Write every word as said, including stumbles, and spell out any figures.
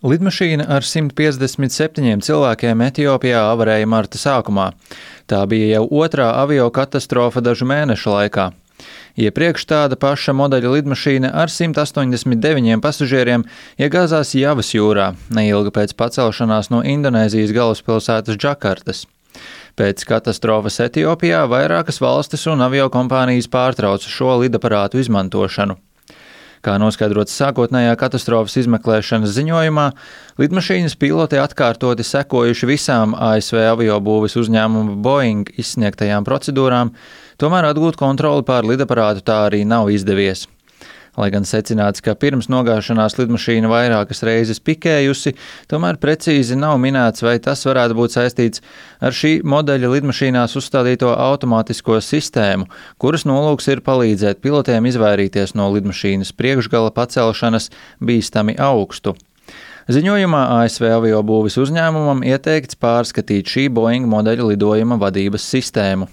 Lidmašīna ar simt piecdesmit septiņiem cilvēkiem Etiopijā avarēja marta sākumā. Tā bija jau otrā aviokatastrofa dažu mēnešu laikā. Iepriekš tāda paša modeļa lidmašīna ar simt astoņdesmit deviņiem pasažieriem iegāzās Javas jūrā, neilgi pēc pacelšanās no Indonēzijas galvaspilsētas Džakartas. Pēc katastrofas Etiopijā vairākas valstis un aviokompānijas pārtrauca šo lidaparātu izmantošanu. Kā noskaidrots sākotnējā katastrofas izmeklēšanas ziņojumā, lidmašīnas piloti atkārtoti sekojuši visām A S V aviobūves uzņēmuma Boeing izsniegtajām procedūrām, tomēr atgūt kontroli pār lidaparātu tā arī nav izdevies. Lai gan secināts, ka pirms nogāšanās lidmašīna vairākas reizes pikējusi, tomēr precīzi nav minēts, vai tas varētu būt saistīts ar šī modeļa lidmašīnās uzstādīto automātisko sistēmu, kuras nolūks ir palīdzēt pilotiem izvairīties no lidmašīnas priekšgala pacelšanas bīstami augstu. Ziņojumā A S V aviobūves uzņēmumam ieteikts pārskatīt šī Boeing modeļa lidojuma vadības sistēmu.